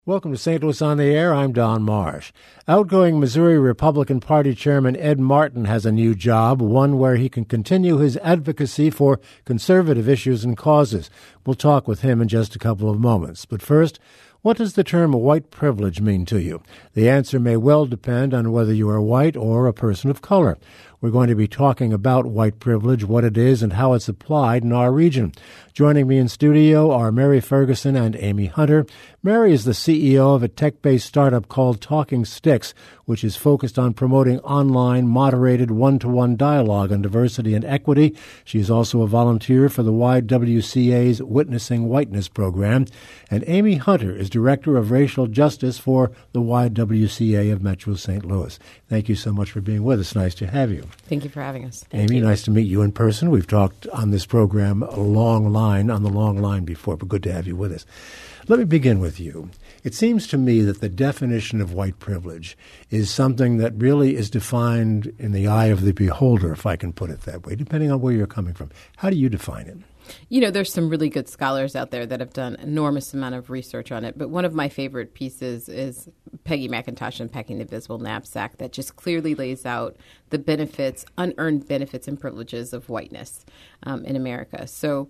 Welcome to St. Louis on the Air. I'm Don Marsh. Outgoing Missouri Republican Party Chairman Ed Martin has a new job, one where he can continue his advocacy for conservative issues and causes. We'll talk with him in just a couple of moments. But first, what does the term white privilege mean to you? The answer may well depend on whether you are white or a person of color. We're going to be talking about white privilege, what it is, and how it's applied in our region. Joining me in studio are Mary Ferguson and Amy Hunter. Mary is the CEO of a tech-based startup called Talking Sticks, which is focused on promoting online, moderated, one-to-one dialogue on diversity and equity. She is also a volunteer for the YWCA's Witnessing Whiteness program. And Amy Hunter is Director of Racial Justice for the YWCA of Metro St. Louis. Thank you so much for being with us. Nice to have you. Thank you for having us. Amy, nice to meet you in person. We've talked on this program on the long line before, but good to have you with us. Let me begin with you. It seems to me that the definition of white privilege is something that really is defined in the eye of the beholder, if I can put it that way, depending on where you're coming from. How do you define it? You know, there's some really good scholars out there that have done an enormous amount of research on it. But one of my favorite pieces is Peggy McIntosh Unpacking the Invisible Knapsack that just clearly lays out the benefits, unearned benefits and privileges of whiteness in America. So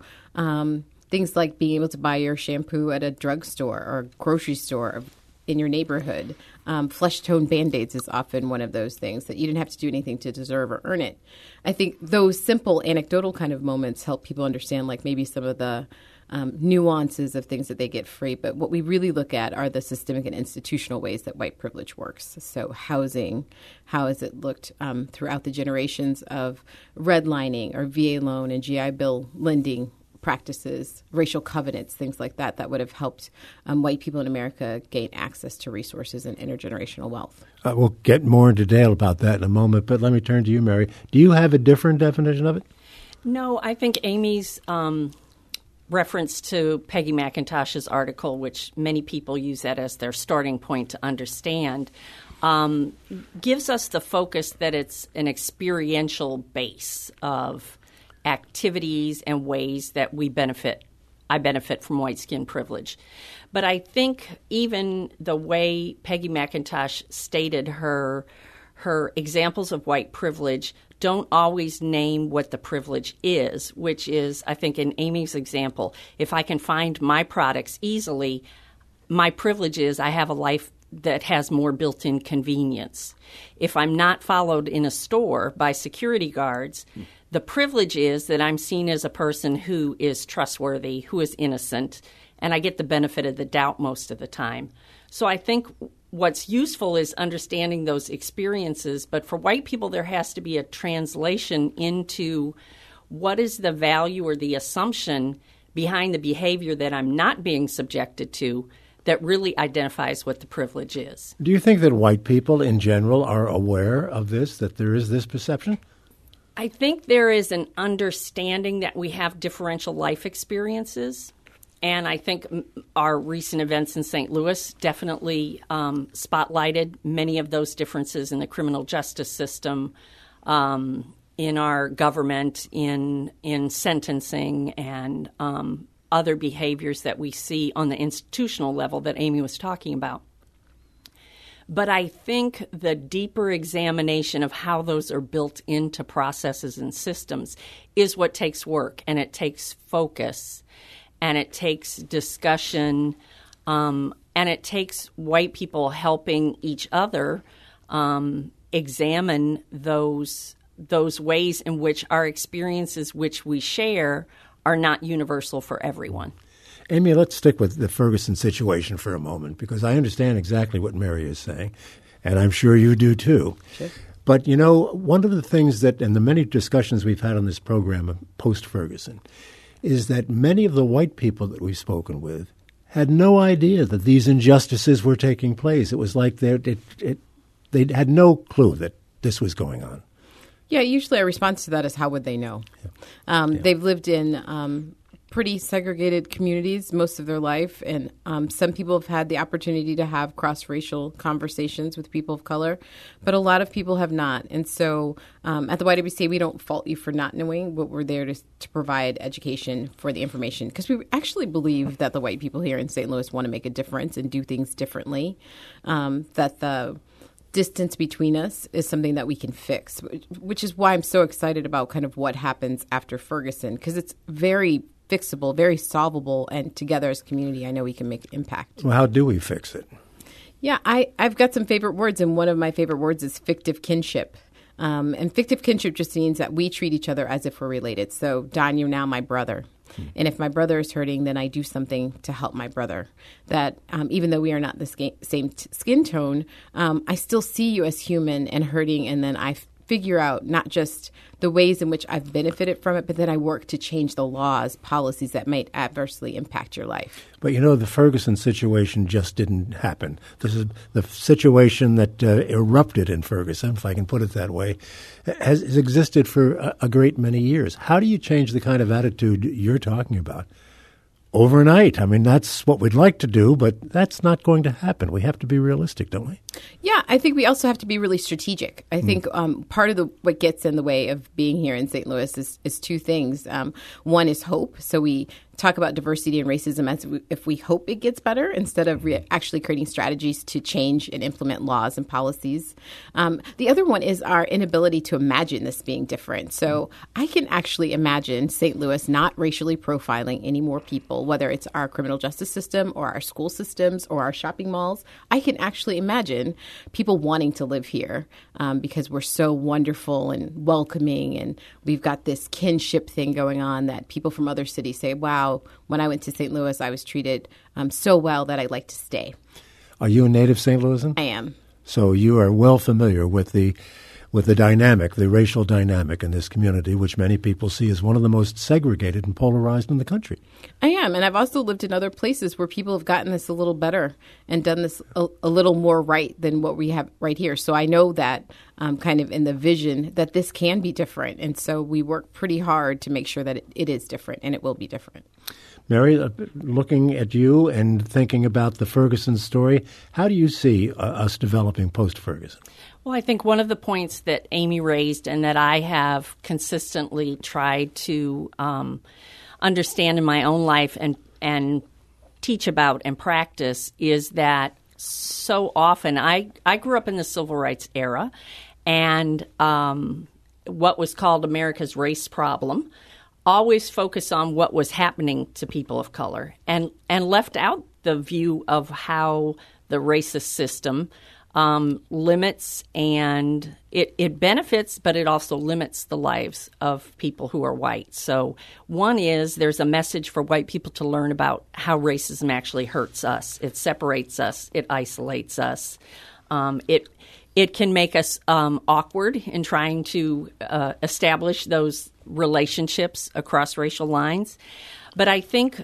things like being able to buy your shampoo at a drugstore or grocery store in your neighborhood. Flesh-tone Band-Aids is often one of those things that you didn't have to do anything to deserve or earn it. I think those simple anecdotal kind of moments help people understand like maybe some of the nuances of things that they get free. But what we really look at are the systemic and institutional ways that white privilege works. So housing, how has it looked throughout the generations of redlining or VA loan and GI Bill lending practices, racial covenants, things like that, that would have helped white people in America gain access to resources and intergenerational wealth. We'll get more into detail about that in a moment, but let me turn to you, Mary. Do you have a different definition of it? No, I think Amy's reference to Peggy McIntosh's article, which many people use that as their starting point to understand, gives us the focus that it's an experiential base of activities and ways that I benefit from white skin privilege. But I think even the way Peggy McIntosh stated her examples of white privilege don't always name what the privilege is, which is, I think in Amy's example, if I can find my products easily, my privilege is I have a life that has more built-in convenience. If I'm not followed in a store by security guards, the privilege is that I'm seen as a person who is trustworthy, who is innocent, and I get the benefit of the doubt most of the time. So I think what's useful is understanding those experiences, but for white people there has to be a translation into what is the value or the assumption behind the behavior that I'm not being subjected to that really identifies what the privilege is. Do you think that white people in general are aware of this, that there is this perception? I think there is an understanding that we have differential life experiences, and I think our recent events in St. Louis definitely spotlighted many of those differences in the criminal justice system, in our government, in sentencing, and other behaviors that we see on the institutional level that Amy was talking about. But I think the deeper examination of how those are built into processes and systems is what takes work, and it takes focus, and it takes discussion, and it takes white people helping each other examine those ways in which our experiences which we share are not universal for everyone. Amy, let's stick with the Ferguson situation for a moment, because I understand exactly what Mary is saying, and I'm sure you do too. Sure. But, you know, one of the things that, in the many discussions we've had on this program post-Ferguson, is that many of the white people that we've spoken with had no idea that these injustices were taking place. It was like they had no clue that this was going on. Yeah, usually our response to that is, how would they know? They've lived in pretty segregated communities most of their life, and some people have had the opportunity to have cross-racial conversations with people of color, but a lot of people have not. And so at the YWCA, we don't fault you for not knowing, but we're there to provide education for the information, because we actually believe that the white people here in St. Louis want to make a difference and do things differently, that the distance between us is something that we can fix, which is why I'm so excited about kind of what happens after Ferguson, because it's very fixable, very solvable, and together as a community, I know we can make impact. Well, how do we fix it? Yeah, I've got some favorite words, and one of my favorite words is fictive kinship. And fictive kinship just means that we treat each other as if we're related. So, Don, you're now my brother. And if my brother is hurting, then I do something to help my brother. That even though we are not the same skin tone, I still see you as human and hurting, and then I figure out not just the ways in which I've benefited from it, but then I work to change the laws, policies that might adversely impact your life. But the Ferguson situation just didn't happen. This is the situation that erupted in Ferguson, if I can put it that way, has existed for a great many years. How do you change the kind of attitude you're talking about overnight? I mean, that's what we'd like to do, but that's not going to happen. We have to be realistic, don't we? Yeah, I think we also have to be really strategic. I think part of what gets in the way of being here in St. Louis is two things. One is hope. So we talk about diversity and racism as if we hope it gets better instead of actually creating strategies to change and implement laws and policies. The other one is our inability to imagine this being different. So I can actually imagine St. Louis not racially profiling any more people, whether it's our criminal justice system or our school systems or our shopping malls. I can actually imagine people wanting to live here because we're so wonderful and welcoming, and we've got this kinship thing going on that people from other cities say, wow, when I went to St. Louis, I was treated so well that I'd like to stay. Are you a native St. Louisan? I am. So you are well familiar with the dynamic, the racial dynamic in this community, which many people see as one of the most segregated and polarized in the country. I am, and I've also lived in other places where people have gotten this a little better and done this a little more right than what we have right here. So I know that kind of in the vision that this can be different, and so we work pretty hard to make sure that it is different, and it will be different. Mary, looking at you and thinking about the Ferguson story, how do you see us developing post-Ferguson? Well, I think one of the points that Amy raised and that I have consistently tried to understand in my own life and teach about and practice is that so often I grew up in the civil rights era, and what was called America's race problem always focused on what was happening to people of color and left out the view of how the racist system limits, and it benefits, but it also limits the lives of people who are white. So one is there's a message for white people to learn about how racism actually hurts us. It separates us. It isolates us. It can make us awkward in trying to establish those relationships across racial lines. But I think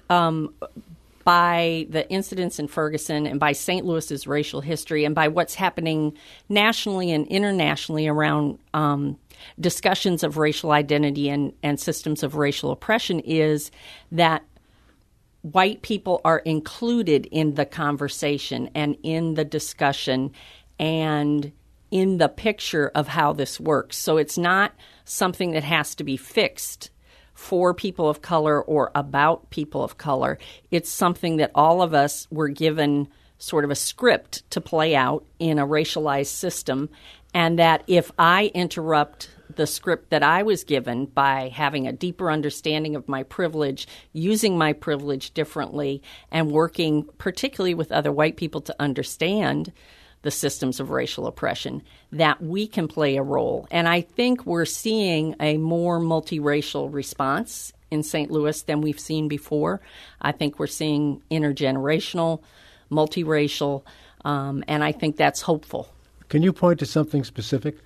by the incidents in Ferguson and by St. Louis's racial history and by what's happening nationally and internationally around discussions of racial identity and systems of racial oppression is that white people are included in the conversation and in the discussion and in the picture of how this works. So it's not something that has to be fixed for people of color or about people of color. It's something that all of us were given sort of a script to play out in a racialized system, and that if I interrupt the script that I was given by having a deeper understanding of my privilege, using my privilege differently, and working particularly with other white people to understand the systems of racial oppression, that we can play a role. And I think we're seeing a more multiracial response in St. Louis than we've seen before. I think we're seeing intergenerational, multiracial, and I think that's hopeful. Can you point to something specific?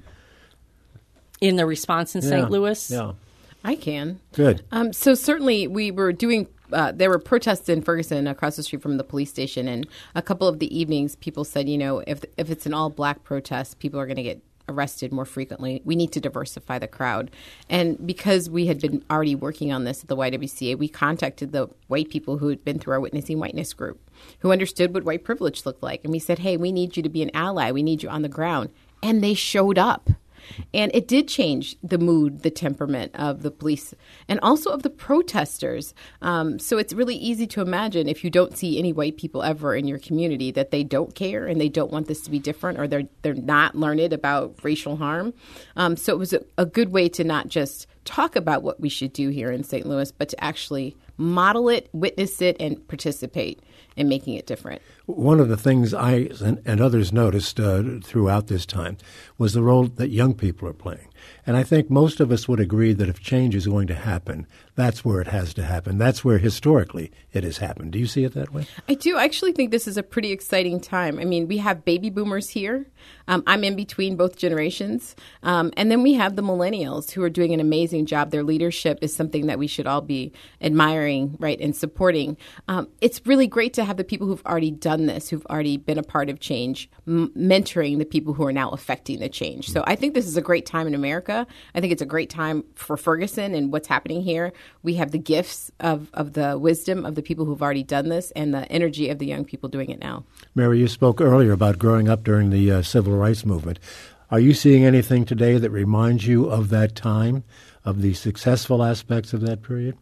In the response in St. Louis? Yeah. I can. Good. So certainly we were doing there were protests in Ferguson across the street from the police station, and a couple of the evenings people said, if it's an all-black protest, people are going to get arrested more frequently. We need to diversify the crowd. And because we had been already working on this at the YWCA, we contacted the white people who had been through our Witnessing Whiteness group, who understood what white privilege looked like. And we said, hey, we need you to be an ally. We need you on the ground. And they showed up. And it did change the mood, the temperament of the police and also of the protesters. So it's really easy to imagine if you don't see any white people ever in your community that they don't care and they don't want this to be different, or they're not learned about racial harm. So it was a good way to not just talk about what we should do here in St. Louis, but to actually model it, witness it, and participate in making it different. One of the things I and others noticed throughout this time was the role that young people are playing. And I think most of us would agree that if change is going to happen, that's where it has to happen. That's where historically it has happened. Do you see it that way? I do. I actually think this is a pretty exciting time. I mean, we have baby boomers here. I'm in between both generations. And then we have the millennials who are doing an amazing job. Their leadership is something that we should all be admiring, right, and supporting. It's really great to have the people who've already done this, who've already been a part of change, mentoring the people who are now affecting the change. So I think this is a great time in America. I think it's a great time for Ferguson and what's happening here. We have the gifts of the wisdom of the people who've already done this and the energy of the young people doing it now. Mary, you spoke earlier about growing up during the civil rights movement. Are you seeing anything today that reminds you of that time, of the successful aspects of that period?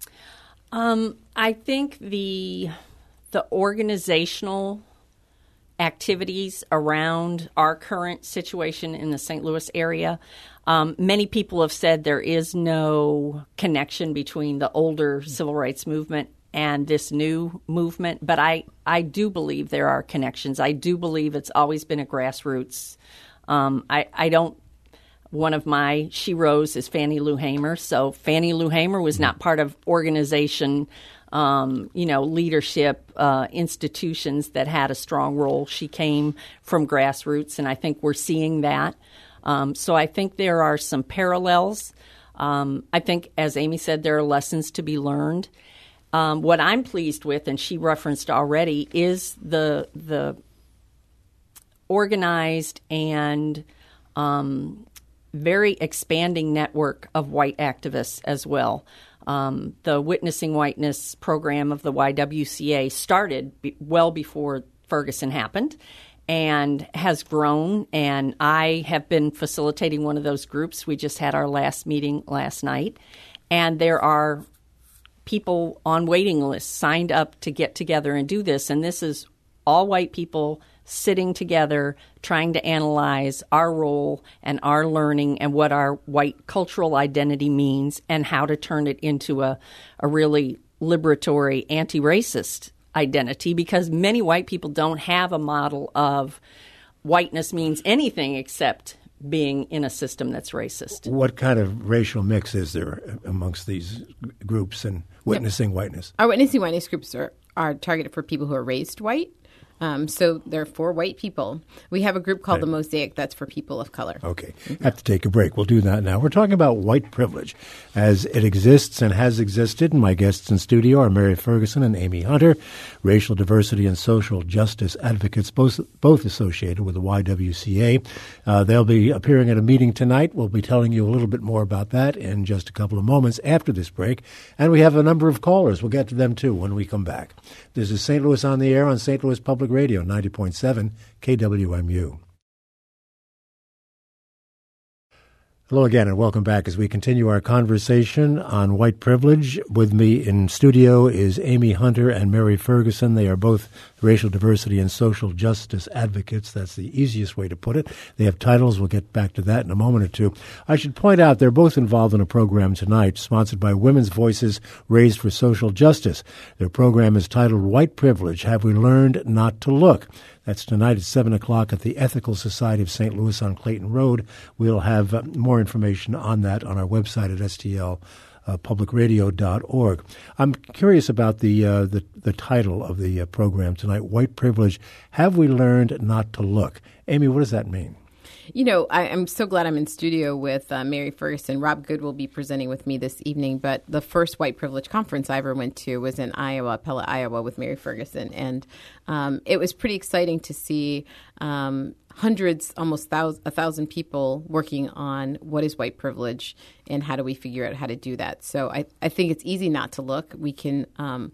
I think the organizational activities around our current situation in the St. Louis area, many people have said there is no connection between the older civil rights movement and this new movement, but I do believe there are connections. I do believe it's always been a grassroots. One of my sheroes is Fannie Lou Hamer. So Fannie Lou Hamer was not part of organization, leadership, institutions that had a strong role. She came from grassroots, and I think we're seeing that. So I think there are some parallels. I think, as Amy said, there are lessons to be learned. What I'm pleased with, and she referenced already, is the organized and very expanding network of white activists as well. The Witnessing Whiteness program of the YWCA started well before Ferguson happened and has grown, and I have been facilitating one of those groups. We just had our last meeting last night, and there are people on waiting lists signed up to get together and do this, and this is all white people sitting together trying to analyze our role and our learning and what our white cultural identity means and how to turn it into a really liberatory anti-racist identity, because many white people don't have a model of whiteness means anything except being in a system that's racist. What kind of racial mix is there amongst these groups and Witnessing Whiteness? Our Witnessing Whiteness groups are targeted for people who are raised white. So they're for white people. We have a group called the Mosaic that's for people of color. Okay. Have to take a break. We'll do that now. We're talking about white privilege as it exists and has existed. And my guests in studio are Mary Ferguson and Amy Hunter, racial diversity and social justice advocates, both associated with the YWCA. They'll be appearing at a meeting tonight. We'll be telling you a little bit more about that in just a couple of moments after this break. And we have a number of callers. We'll get to them, too, when we come back. This is St. Louis on the Air on St. Louis Public Radio, 90.7 KWMU. Hello again, and welcome back as we continue our conversation on white privilege. With me in studio is Amy Hunter and Mary Ferguson. They are both racial diversity and social justice advocates. That's the easiest way to put it. They have titles. We'll get back to that in a moment or two. I should point out they're both involved in a program tonight sponsored by Women's Voices Raised for Social Justice. Their program is titled White Privilege, Have We Learned Not to Look? That's tonight at 7 o'clock at the Ethical Society of St. Louis on Clayton Road. We'll have more information on that on our website at stlpublicradio.org. I'm curious about the title of the program tonight, White Privilege, Have We Learned Not to Look? Amy, what does that mean? You know, I'm so glad I'm in studio with Mary Ferguson. Rob Good will be presenting with me this evening, but the first white privilege conference I ever went to was in Iowa, Pella, Iowa, with Mary Ferguson. And it was pretty exciting to see hundreds, almost 1,000 people working on what is white privilege and how do we figure out how to do that. So I think it's easy not to look. We can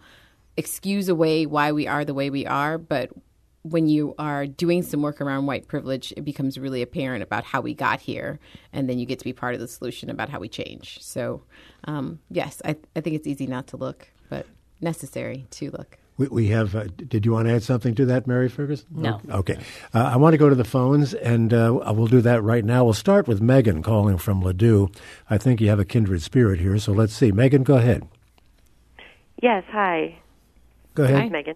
excuse away why we are the way we are, but when you are doing some work around white privilege, it becomes really apparent about how we got here, and then you get to be part of the solution about how we change. So, yes, I think it's easy not to look, but necessary to look. We have, did you want to add something to that, Mary Ferguson? No. Okay. I want to go to the phones, and we'll do that right now. We'll start with Megan calling from Ladue. I think you have a kindred spirit here, so let's see. Megan, go ahead. Yes, hi. Go ahead. Hi, Megan.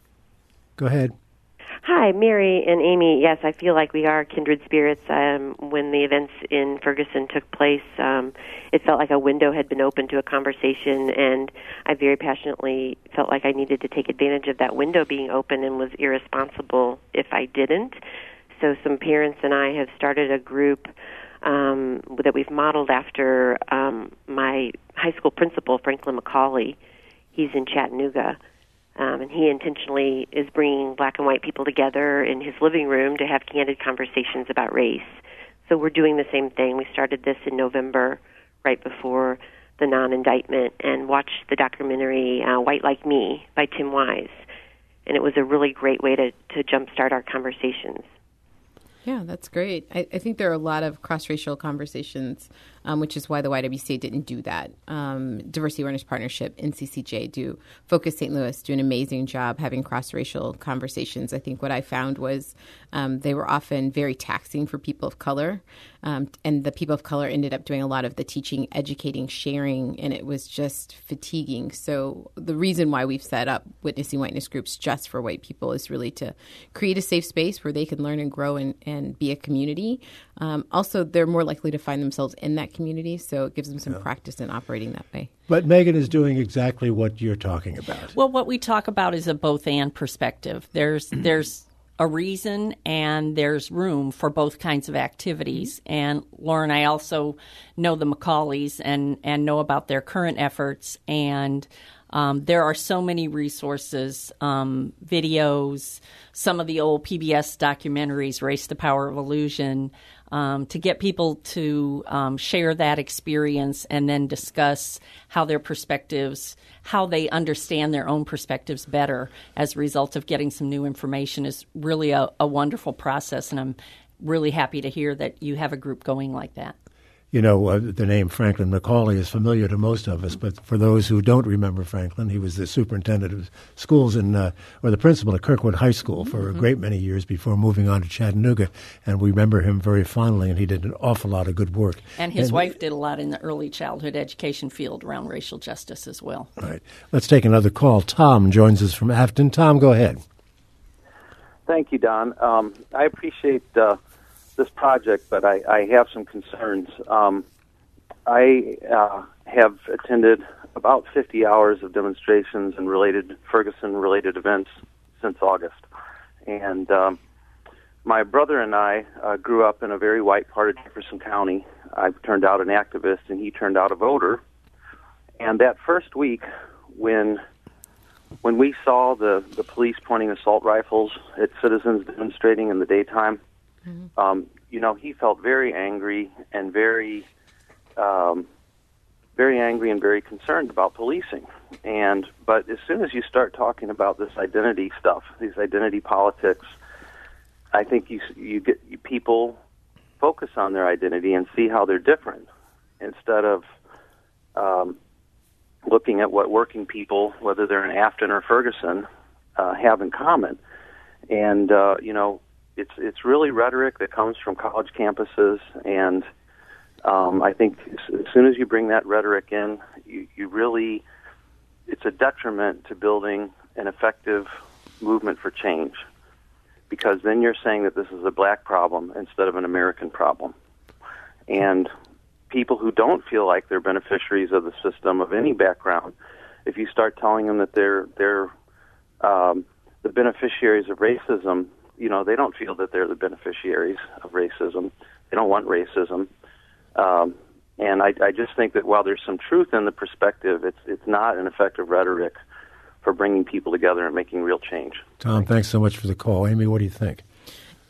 Go ahead. Hi, Mary and Amy. Yes, I feel like we are kindred spirits. When the events in Ferguson took place, it felt like a window had been opened to a conversation, and I very passionately felt like I needed to take advantage of that window being open and was irresponsible if I didn't. So some parents and I have started a group that we've modeled after my high school principal, Franklin McCauley. He's in Chattanooga. And he intentionally is bringing black and white people together in his living room to have candid conversations about race. So we're doing the same thing. We started this in November, right before the non-indictment, and watched the documentary White Like Me by Tim Wise. And it was a really great way to jumpstart our conversations. Yeah, that's great. I think there are a lot of cross-racial conversations, which is why the YWCA didn't do that. Diversity Awareness Partnership, NCCJ, do Focus St. Louis do an amazing job having cross-racial conversations. I think what I found was they were often very taxing for people of color, and the people of color ended up doing a lot of the teaching, educating, sharing, and it was just fatiguing. So the reason why we've set up Witnessing Whiteness groups just for white people is really to create a safe space where they can learn and grow and be a community. Also, they're more likely to find themselves in that community, so it gives them some practice in operating that way. But Megan is doing exactly what you're talking about. Well, what we talk about is a both-and perspective. There's a reason and there's room for both kinds of activities. And Lauren, I also know the McCauleys and know about their current efforts. And there are so many resources, videos, some of the old PBS documentaries, Race, the Power of Illusion, to get people to share that experience and then discuss how their perspectives, how they understand their own perspectives better as a result of getting some new information is really a wonderful process. And I'm really happy to hear that you have a group going like that. You know, the name Franklin McCauley is familiar to most of us, but for those who don't remember Franklin, he was the superintendent of schools or the principal at Kirkwood High School for a great many years before moving on to Chattanooga, and we remember him very fondly, and he did an awful lot of good work. And his wife did a lot in the early childhood education field around racial justice as well. All right. Let's take another call. Tom joins us from Afton. Tom, go ahead. Thank you, Don. I appreciate this project, but I have some concerns. I have attended about 50 hours of demonstrations and Ferguson-related events since August. And my brother and I grew up in a very white part of Jefferson County. I turned out an activist, and he turned out a voter. And that first week, when we saw the police pointing assault rifles at citizens demonstrating in the daytime, he felt very angry and very angry and very concerned about policing. But as soon as you start talking about this identity stuff, these identity politics, I think you get people focus on their identity and see how they're different instead of looking at what working people, whether they're in Afton or Ferguson, have in common. And it's really rhetoric that comes from college campuses, and I think as soon as you bring that rhetoric in, you really, it's a detriment to building an effective movement for change, because then you're saying that this is a black problem instead of an American problem. And people who don't feel like they're beneficiaries of the system of any background, if you start telling them that they're the beneficiaries of racism, they don't feel that they're the beneficiaries of racism. They don't want racism. And I just think that while there's some truth in the perspective, it's not an effective rhetoric for bringing people together and making real change. Tom, thanks so much for the call. Amy, what do you think?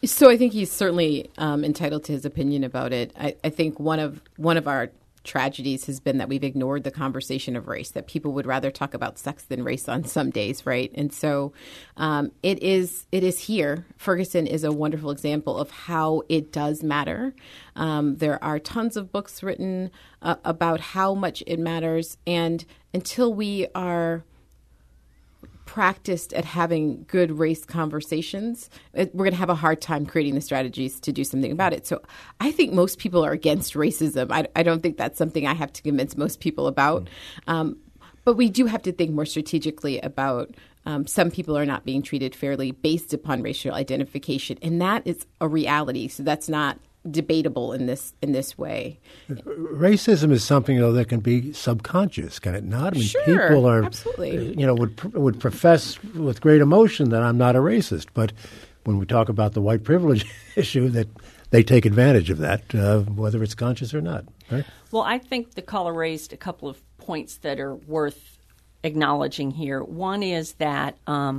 So I think he's certainly entitled to his opinion about it. I think one of our tragedies has been that we've ignored the conversation of race, that people would rather talk about sex than race on some days, right? And so it is here. Ferguson is a wonderful example of how it does matter. There are tons of books written about how much it matters, and until we are practiced at having good race conversations, we're going to have a hard time creating the strategies to do something about it. So I think most people are against racism. I don't think that's something I have to convince most people about. But we do have to think more strategically about some people are not being treated fairly based upon racial identification. And that is a reality. So that's not debatable in this way. Racism is something, though, that can be subconscious, can it not? I mean, sure, people are, absolutely. Would profess with great emotion that I'm not a racist, but when we talk about the white privilege issue, that they take advantage of that, whether it's conscious or not. Right? Well, I think the caller raised a couple of points that are worth acknowledging here. One is that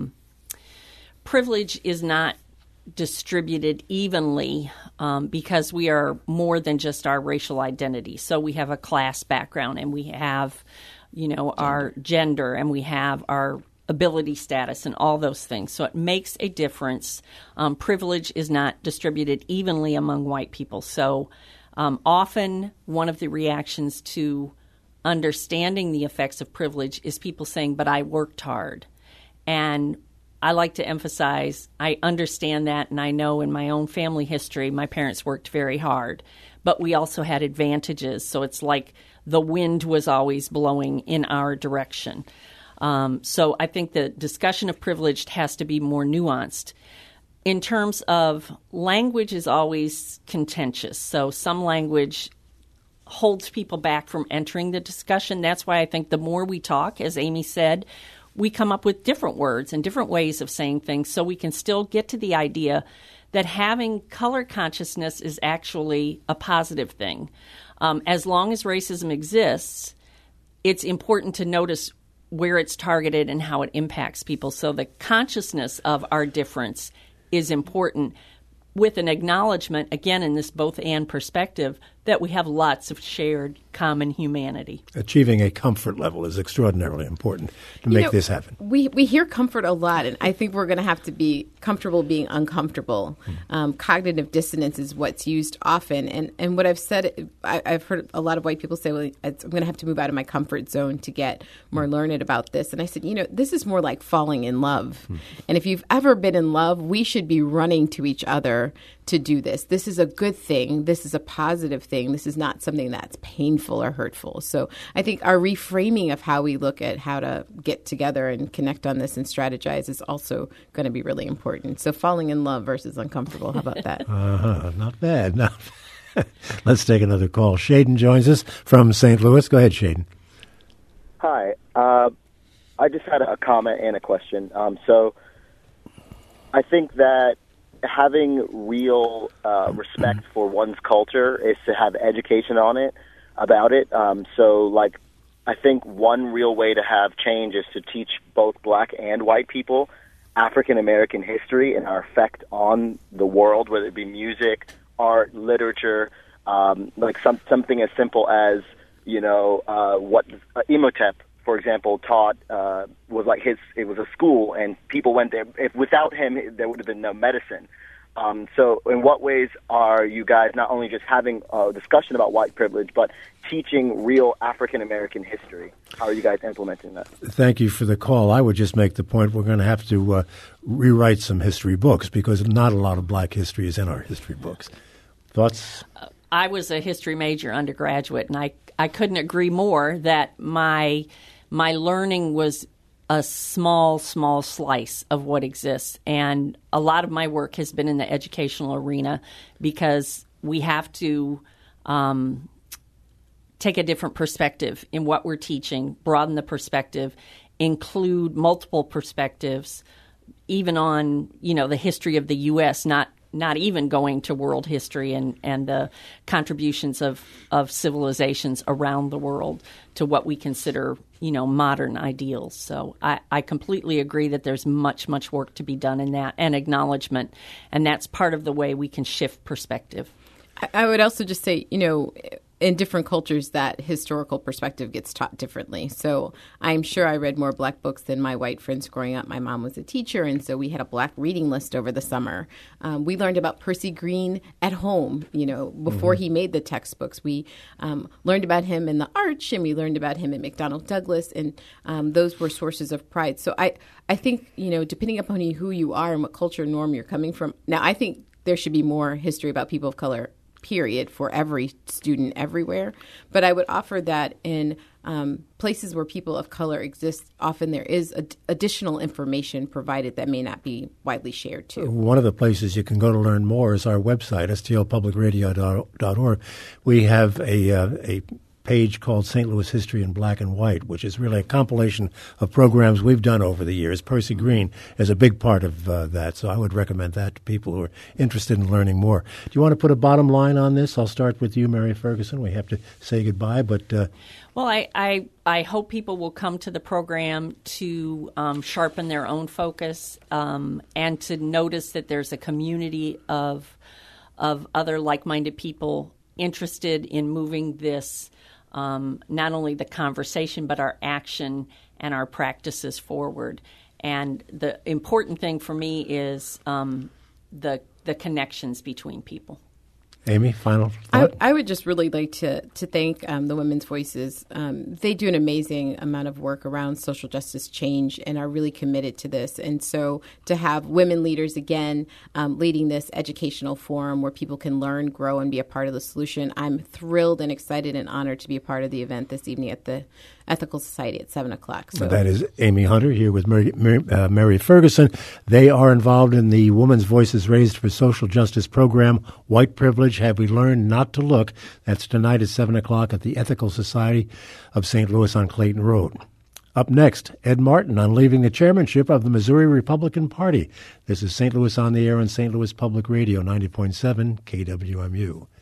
privilege is not distributed evenly because we are more than just our racial identity. So we have a class background, and we have, our gender, and we have our ability status and all those things. So it makes a difference. Privilege is not distributed evenly among white people. So often one of the reactions to understanding the effects of privilege is people saying, but I worked hard. And I like to emphasize, I understand that, and I know in my own family history, my parents worked very hard, but we also had advantages. So it's like the wind was always blowing in our direction. So I think the discussion of privilege has to be more nuanced. In terms of language is always contentious. So some language holds people back from entering the discussion. That's why I think the more we talk, as Amy said, we come up with different words and different ways of saying things so we can still get to the idea that having color consciousness is actually a positive thing. As long as racism exists, it's important to notice where it's targeted and how it impacts people. So the consciousness of our difference is important, with an acknowledgement, again, in this both-and perspective, that we have lots of shared common humanity. Achieving a comfort level is extraordinarily important to make this happen. We hear comfort a lot, and I think we're going to have to be comfortable being uncomfortable. Cognitive dissonance is what's used often. And what I've said, I've heard a lot of white people say, well, I'm going to have to move out of my comfort zone to get more learned about this. And I said, this is more like falling in love. And if you've ever been in love, we should be running to each other to do this. This is a good thing. This is a positive thing. This is not something that's painful or hurtful. So I think our reframing of how we look at how to get together and connect on this and strategize is also going to be really important. So falling in love versus uncomfortable. How about that? Not bad. Not bad. Let's take another call. Shaden joins us from St. Louis. Go ahead, Shaden. Hi. I just had a comment and a question. So I think that having real respect for one's culture is to have education about it. So, I think one real way to have change is to teach both black and white people African American history and our effect on the world, whether it be music, art, literature, something as simple as what Imhotep, for example, taught was it was a school, and people went there. If without him, there would have been no medicine. So in what ways are you guys not only just having a discussion about white privilege, but teaching real African-American history? How are you guys implementing that? Thank you for the call. I would just make the point we're going to have to rewrite some history books because not a lot of black history is in our history books. Thoughts? I was a history major undergraduate, and I couldn't agree more that my learning was a small slice of what exists. And a lot of my work has been in the educational arena because we have to take a different perspective in what we're teaching, broaden the perspective, include multiple perspectives, even on, the history of the U.S., not not even going to world history and the contributions of civilizations around the world to what we consider, modern ideals. So I completely agree that there's much, much work to be done in that, and acknowledgement, and that's part of the way we can shift perspective. I would also just say, in different cultures, that historical perspective gets taught differently. So I'm sure I read more Black books than my white friends growing up. My mom was a teacher, and so we had a Black reading list over the summer. We learned about Percy Green at home, before he made the textbooks. We learned about him in the Arch, and we learned about him in McDonnell Douglas, and those were sources of pride. So I think, depending upon who you are and what culture norm you're coming from. Now, I think there should be more history about people of color, period, for every student everywhere. But I would offer that in places where people of color exist, often there is additional information provided that may not be widely shared too. One of the places you can go to learn more is our website, stlpublicradio.org. We have a page called St. Louis History in Black and White, which is really a compilation of programs we've done over the years. Percy Green is a big part of that, so I would recommend that to people who are interested in learning more. Do you want to put a bottom line on this? I'll start with you, Mary Ferguson. We have to say goodbye, but... Well, I hope people will come to the program to sharpen their own focus and to notice that there's a community of other like-minded people interested in moving this not only the conversation, but our action and our practices forward. And the important thing for me is the connections between people. Amy, final thought? I would just really like to thank the Women's Voices. They do an amazing amount of work around social justice change and are really committed to this. And so to have women leaders again leading this educational forum where people can learn, grow, and be a part of the solution, I'm thrilled and excited and honored to be a part of the event this evening at the Ethical Society at 7 o'clock. So that is Amy Hunter here with Mary Ferguson. They are involved in the Women's Voices Raised for Social Justice program, White Privilege, Have We Learned Not to Look? That's tonight at 7 o'clock at the Ethical Society of St. Louis on Clayton Road. Up next, Ed Martin on leaving the chairmanship of the Missouri Republican Party. This is St. Louis on the Air on St. Louis Public Radio, 90.7 KWMU.